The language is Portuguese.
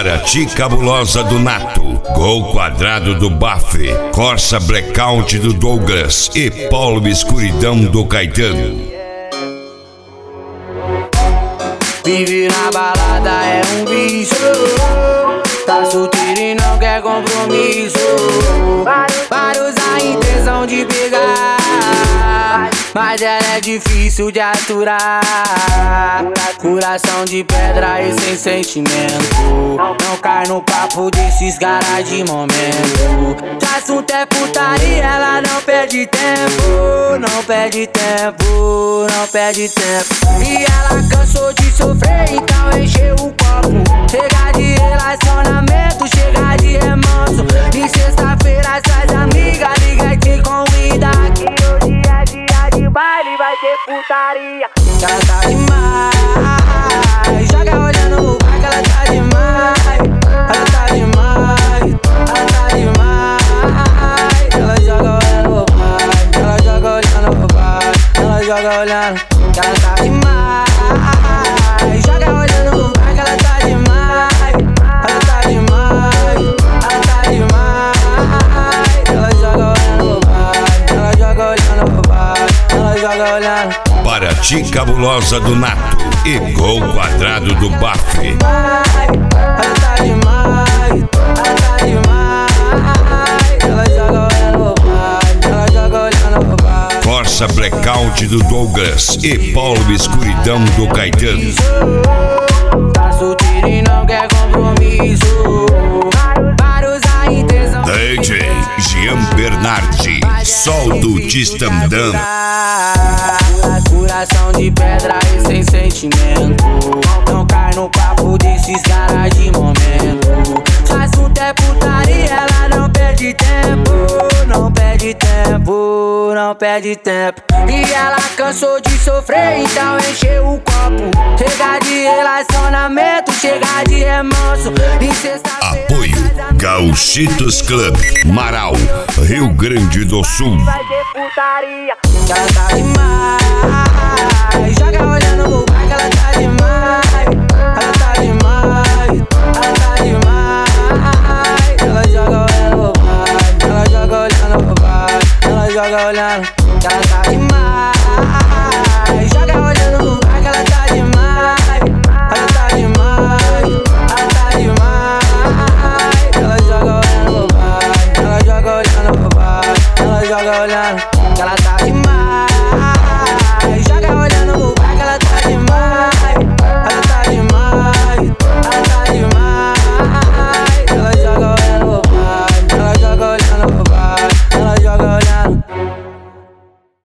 Paraty Cabulosa do Nato, Gol Quadrado do Baf, Corsa Blackout do Douglas e Paulo Escuridão do Caetano. Vive na balada é um vício, tá solteiro e não quer compromisso. Vai usar a intenção de pegar, mas ela é difícil de aturar. Coração de pedra e sem sentimento, não cai no papo desses caras de momento. Se o assunto é putaria, ela não perde tempo, não perde tempo, não perde tempo. E ela cansou de sofrer, então encheu o copo. Chega de relacionamento, chega de remanso. E sexta-feira suas amigas liga e te convida, que hoje é dia de baile, vai ter putaria. Ela tá demais, joga olhando no bar que ela tá demais. Ela tá demais, ela tá demais. Ela joga olhando no bar, ela joga olhando no bar, ela joga olhando. Ela tá demais, joga olhando no bar que ela tá demais. Ela tá demais, ela tá demais. Ela joga olhando no bar, ela joga olhando no bar, ela joga olhando. Paraty Cabulosa do Nato e Gol Quadrado do Baf. Ela tá demais, ela tá demais. Ela joga olhando no bar, ela joga olhando no bar. Corsa Blackout do Douglas e Paulo Escuridão do Caetano. Tá solteiro e não quer compromisso, para usar a intenção. DJ Jean Bernardi, solta o Tistandam. Coração de pedra e sem sentimento, não cai no papo desses caras de momento. Se o assunto é putaria, ela não perde tempo, não perde tempo, não perde tempo. E ela cansou de sofrer, então encheu o copo. Chega de relacionamento, chega de remanso. E sexta-feira Apoio Gauchitos Club, Marau, Rio Grande do Sul. vai ter putaria. Ela tá demais,